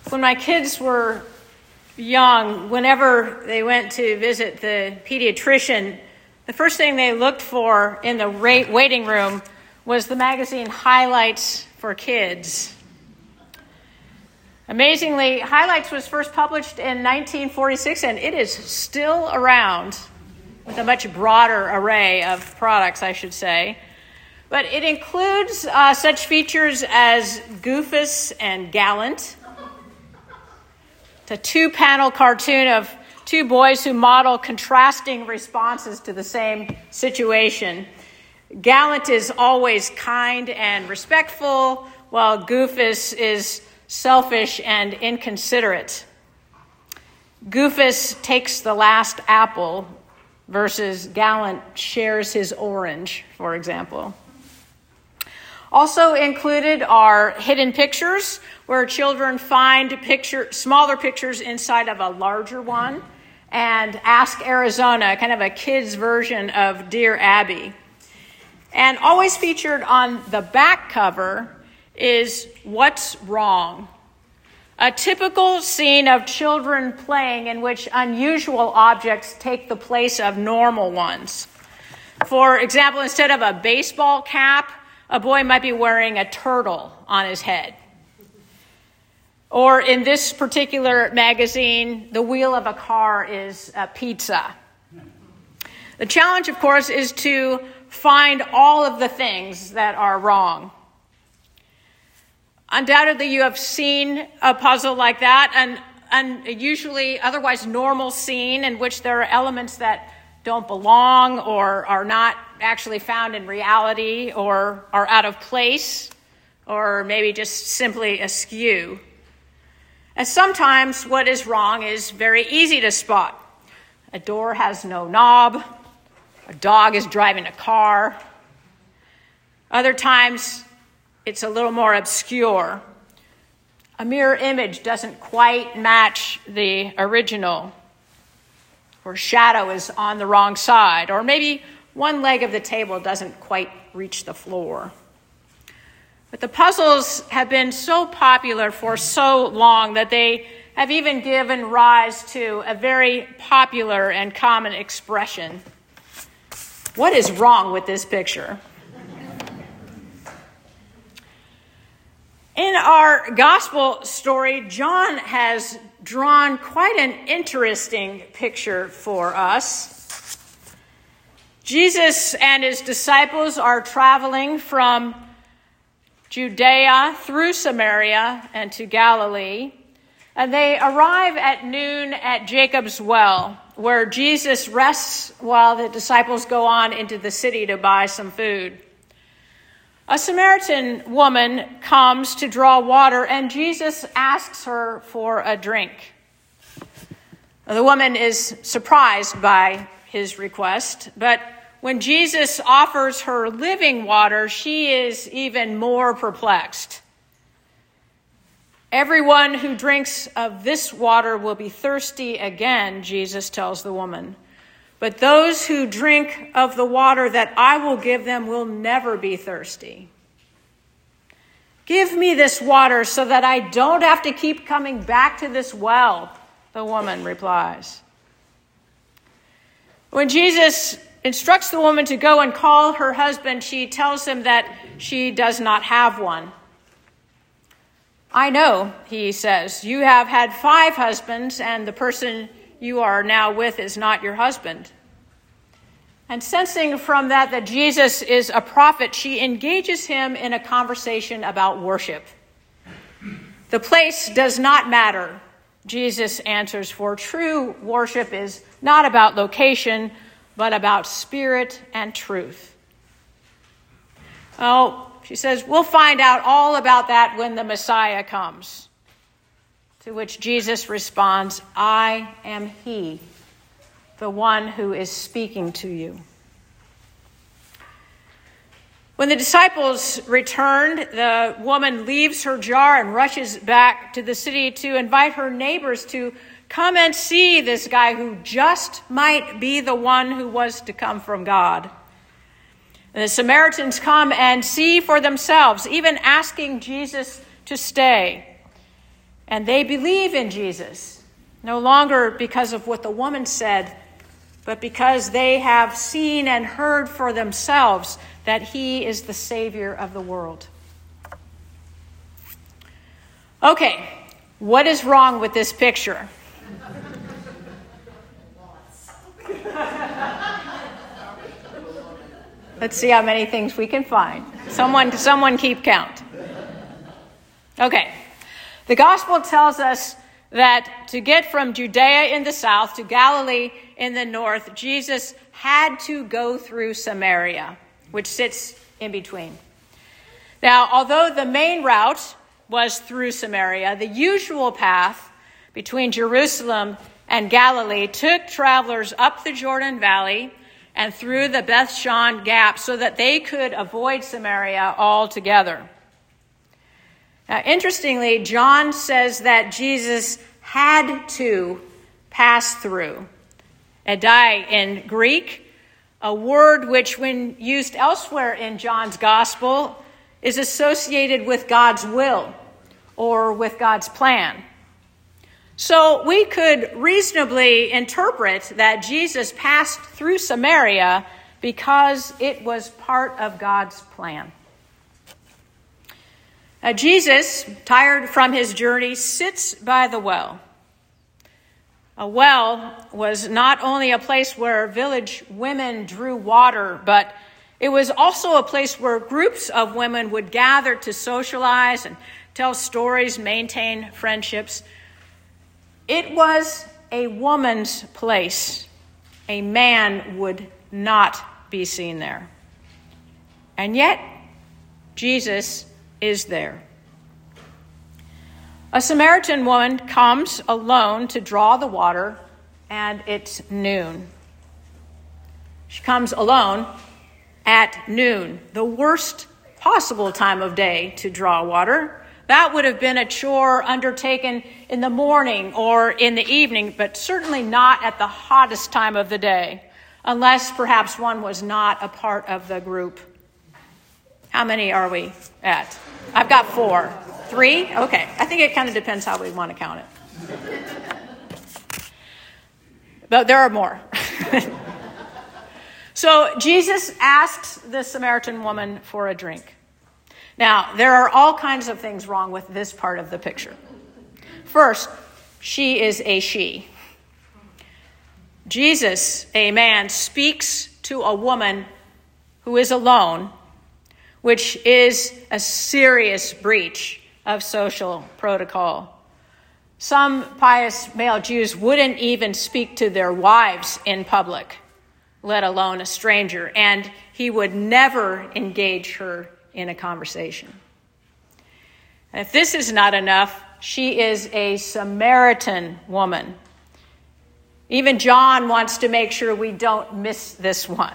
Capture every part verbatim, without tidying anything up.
When my kids were young, whenever they went to visit the pediatrician, the first thing they looked for in the waiting room was the magazine Highlights for Kids. Amazingly, Highlights was first published in nineteen forty-six, and it is still around with a much broader array of products, I should say. But it includes uh, such features as Goofus and Gallant. It's a two-panel cartoon of two boys who model contrasting responses to the same situation. Gallant is always kind and respectful, while Goofus is selfish and inconsiderate. Goofus takes the last apple versus Gallant shares his orange, for example. Also included are hidden pictures, where children find picture, smaller pictures inside of a larger one, and Ask Arizona, kind of a kid's version of Dear Abby. And always featured on the back cover is What's Wrong? A typical scene of children playing in which unusual objects take the place of normal ones. For example, instead of a baseball cap, a boy might be wearing a turtle on his head. Or in this particular magazine, the wheel of a car is a pizza. The challenge, of course, is to find all of the things that are wrong. Undoubtedly, you have seen a puzzle like that, an unusually otherwise normal scene in which there are elements that don't belong or are not actually found in reality or are out of place or maybe just simply askew. And sometimes what is wrong is very easy to spot. A door has no knob. A dog is driving a car. Other times it's a little more obscure. A mirror image doesn't quite match the original. Or shadow is on the wrong side. Or maybe one leg of the table doesn't quite reach the floor. But the puzzles have been so popular for so long that they have even given rise to a very popular and common expression. What is wrong with this picture? In our gospel story, John has drawn quite an interesting picture for us. Jesus and his disciples are traveling from Judea through Samaria and to Galilee, and they arrive at noon at Jacob's well, where Jesus rests while the disciples go on into the city to buy some food. A Samaritan woman comes to draw water, and Jesus asks her for a drink. The woman is surprised by his request, but when Jesus offers her living water, she is even more perplexed. Everyone who drinks of this water will be thirsty again, Jesus tells the woman. But those who drink of the water that I will give them will never be thirsty. Give me this water so that I don't have to keep coming back to this well, the woman replies. When Jesus instructs the woman to go and call her husband, she tells him that she does not have one. I know, he says, you have had five husbands, and the person you are now with is not your husband. And sensing from that that Jesus is a prophet, she engages him in a conversation about worship. The place does not matter, Jesus answers, for true worship is not about location, but about spirit and truth. Oh, she says, we'll find out all about that when the Messiah comes. To which Jesus responds, I am he, the one who is speaking to you. When the disciples returned, the woman leaves her jar and rushes back to the city to invite her neighbors to come and see this guy who just might be the one who was to come from God. And the Samaritans come and see for themselves, even asking Jesus to stay. And they believe in Jesus, no longer because of what the woman said, but because they have seen and heard for themselves that he is the Savior of the world. Okay, what is wrong with this picture? Let's see how many things we can find. Someone, someone keep count. Okay. The gospel tells us that to get from Judea in the south to Galilee in the north, Jesus had to go through Samaria, which sits in between. Now, although the main route was through Samaria, the usual path between Jerusalem and Galilee took travelers up the Jordan Valley and through the Beth-Shan Gap so that they could avoid Samaria altogether. Now, interestingly, John says that Jesus had to pass through. Edai in Greek, a word which, when used elsewhere in John's gospel, is associated with God's will or with God's plan. So we could reasonably interpret that Jesus passed through Samaria because it was part of God's plan. Now, Jesus, tired from his journey, sits by the well. A well was not only a place where village women drew water, but it was also a place where groups of women would gather to socialize and tell stories, maintain friendships. It was a woman's place. A man would not be seen there. And yet, Jesus is there. A Samaritan woman comes alone to draw the water, and it's noon. She comes alone at noon, the worst possible time of day to draw water. That would have been a chore undertaken in the morning or in the evening, but certainly not at the hottest time of the day, unless perhaps one was not a part of the group. How many are we at? I've got four. Three? Okay. I think it kind of depends how we want to count it. But there are more. So Jesus asks the Samaritan woman for a drink. Now, there are all kinds of things wrong with this part of the picture. First, she is a she. Jesus, a man, speaks to a woman who is alone, which is a serious breach of social protocol. Some pious male Jews wouldn't even speak to their wives in public, let alone a stranger, and he would never engage her in a conversation. And if this is not enough, she is a Samaritan woman. Even John wants to make sure we don't miss this one.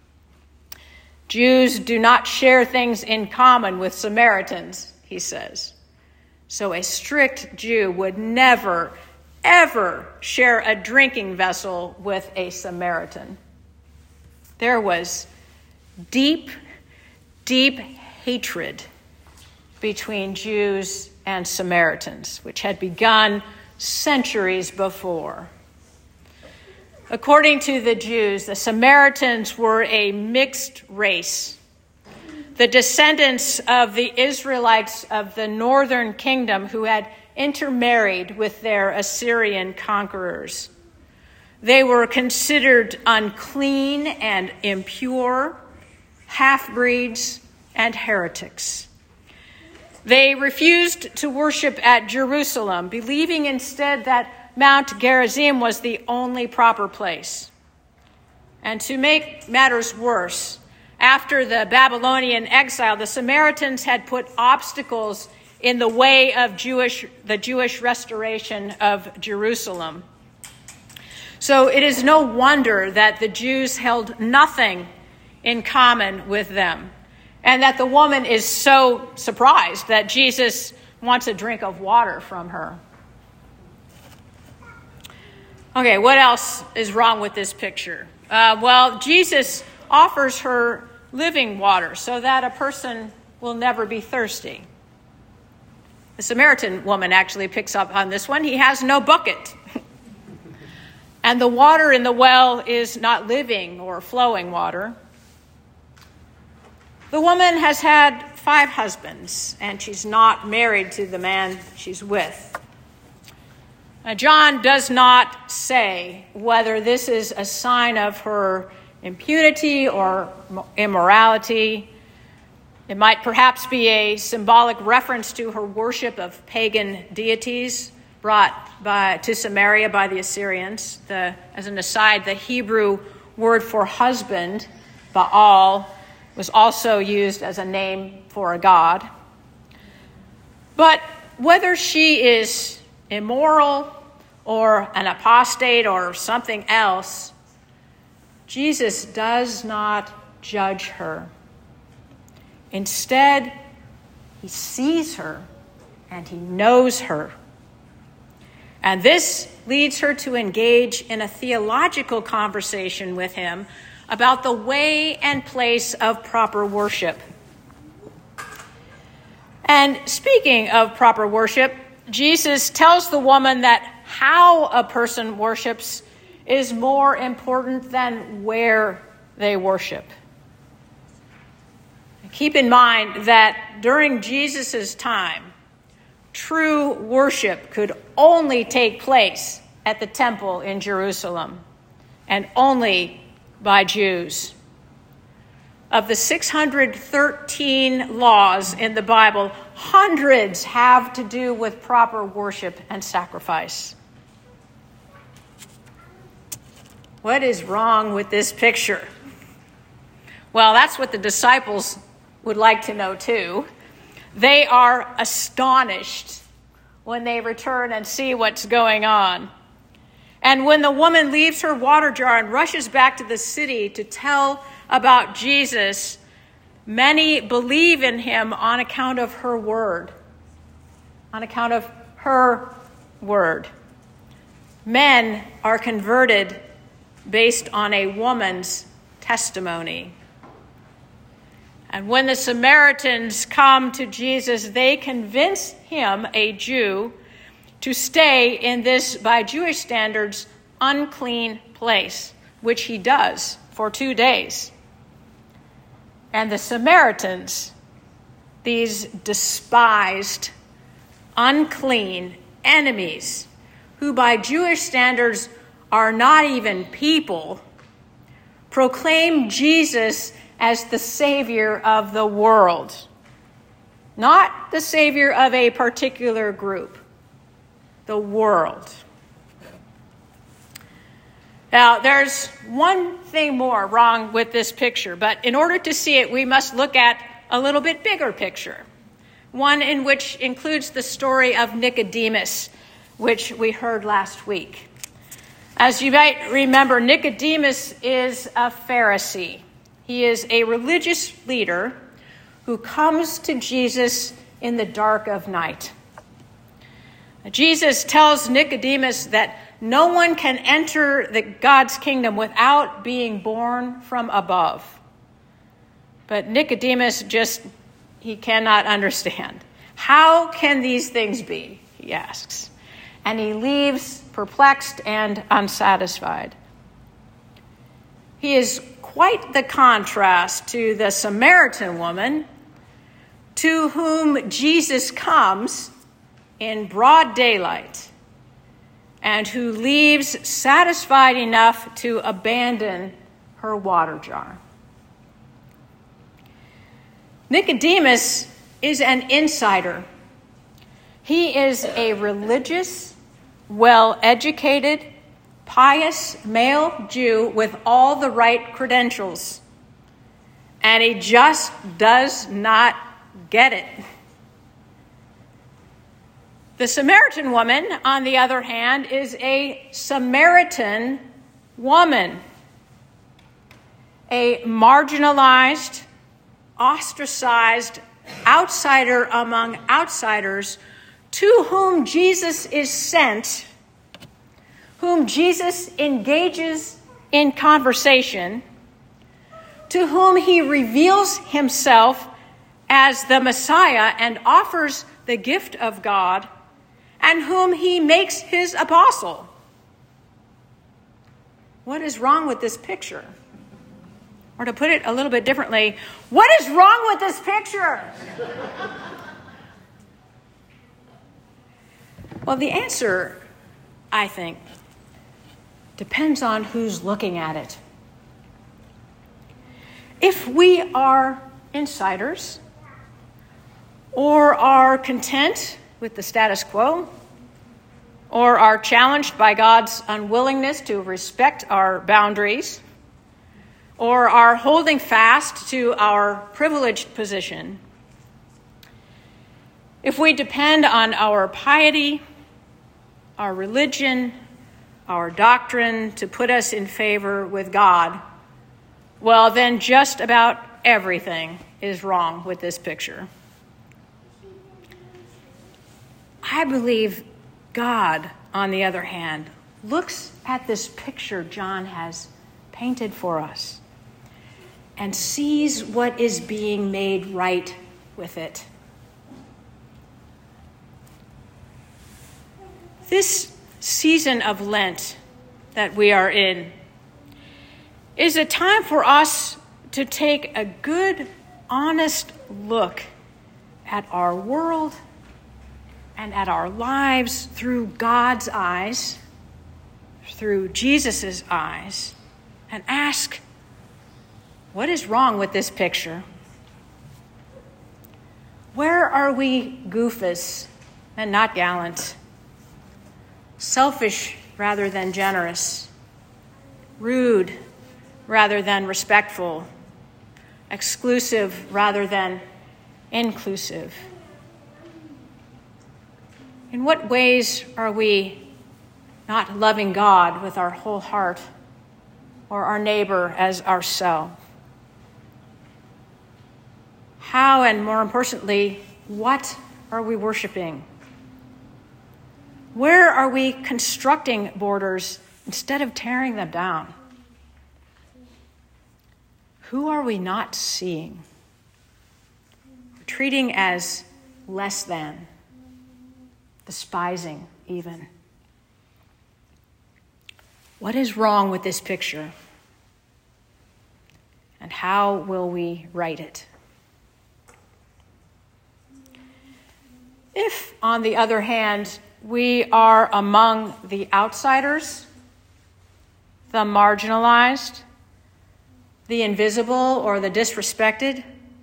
Jews do not share things in common with Samaritans, he says. So a strict Jew would never, ever share a drinking vessel with a Samaritan. There was deep, deep hatred between Jews and Samaritans, which had begun centuries before. According to the Jews, the Samaritans were a mixed race, the descendants of the Israelites of the northern kingdom who had intermarried with their Assyrian conquerors. They were considered unclean and impure, half-breeds, and heretics. They refused to worship at Jerusalem, believing instead that Mount Gerizim was the only proper place. And to make matters worse, after the Babylonian exile, the Samaritans had put obstacles in the way of Jewish, the Jewish restoration of Jerusalem. So it is no wonder that the Jews held nothing in common with them, and that the woman is so surprised that Jesus wants a drink of water from her. Okay, what else is wrong with this picture? Uh, well, Jesus offers her living water so that a person will never be thirsty. The Samaritan woman actually picks up on this one. He has no bucket. And the water in the well is not living or flowing water. The woman has had five husbands, and she's not married to the man she's with. Now, John does not say whether this is a sign of her impurity or immorality. It might perhaps be a symbolic reference to her worship of pagan deities brought by, to Samaria by the Assyrians. The, as an aside, the Hebrew word for husband, Baal, was also used as a name for a god. But whether she is immoral or an apostate or something else, Jesus does not judge her. Instead, he sees her and he knows her. And this leads her to engage in a theological conversation with him about the way and place of proper worship. And speaking of proper worship, Jesus tells the woman that how a person worships is more important than where they worship. Keep in mind that during Jesus' time, true worship could only take place at the temple in Jerusalem, and only by Jews. Of the six hundred thirteen laws in the Bible, hundreds have to do with proper worship and sacrifice. What is wrong with this picture? Well, that's what the disciples would like to know too. They are astonished when they return and see what's going on. And when the woman leaves her water jar and rushes back to the city to tell about Jesus, many believe in him on account of her word. On account of her word. Men are converted based on a woman's testimony. And when the Samaritans come to Jesus, they convince him, a Jew, to stay in this, by Jewish standards, unclean place, which he does for two days. And the Samaritans, these despised, unclean enemies, who by Jewish standards are not even people, proclaim Jesus as the Savior of the world, not the Savior of a particular group, the world. Now, there's one thing more wrong with this picture, but in order to see it, we must look at a little bit bigger picture, one in which includes the story of Nicodemus, which we heard last week. As you might remember, Nicodemus is a Pharisee. He is a religious leader who comes to Jesus in the dark of night. Jesus tells Nicodemus that no one can enter the God's kingdom without being born from above. But Nicodemus just, he cannot understand. How can these things be? He asks. And he leaves perplexed and unsatisfied. He is quite the contrast to the Samaritan woman, to whom Jesus comes in broad daylight and who leaves satisfied enough to abandon her water jar. Nicodemus is an insider. He is a religious, well-educated, pious male Jew with all the right credentials. And he just does not get it. The Samaritan woman, on the other hand, is a Samaritan woman. A marginalized, ostracized outsider among outsiders to whom Jesus is sent, whom Jesus engages in conversation, to whom he reveals himself as the Messiah and offers the gift of God, and whom he makes his apostle. What is wrong with this picture? Or to put it a little bit differently, what is wrong with this picture? Well, the answer, I think, depends on who's looking at it. If we are insiders or are content with the status quo or are challenged by God's unwillingness to respect our boundaries or are holding fast to our privileged position, if we depend on our piety, our religion, our doctrine to put us in favor with God, well, then just about everything is wrong with this picture. I believe God, on the other hand, looks at this picture John has painted for us and sees what is being made right with it. This season of Lent that we are in is a time for us to take a good, honest look at our world and at our lives through God's eyes, through Jesus' eyes, and ask, what is wrong with this picture? Where are we goofus and not gallant? Selfish rather than generous, rude rather than respectful, exclusive rather than inclusive? In what ways are we not loving God with our whole heart or our neighbor as ourselves? How, and more importantly, what are we worshiping? Where are we constructing borders instead of tearing them down? Who are we not seeing, treating as less than, despising even? What is wrong with this picture? And how will we right it? If, on the other hand, we are among the outsiders, the marginalized, the invisible, or the disrespected,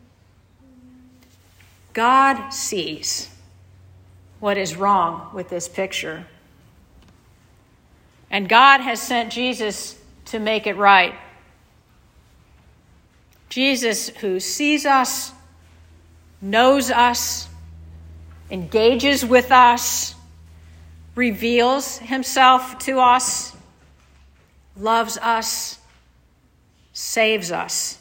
God sees what is wrong with this picture. And God has sent Jesus to make it right. Jesus, who sees us, knows us, engages with us, reveals himself to us, loves us, saves us.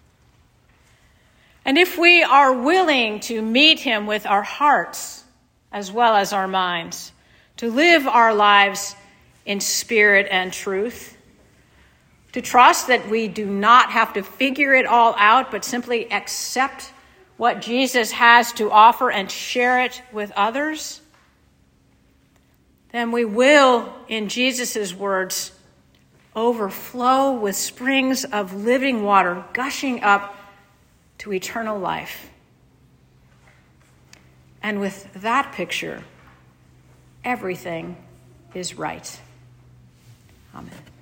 And if we are willing to meet him with our hearts as well as our minds, to live our lives in spirit and truth, to trust that we do not have to figure it all out, but simply accept what Jesus has to offer and share it with others, then we will, in Jesus' words, overflow with springs of living water gushing up to eternal life. And with that picture, everything is right. Amen.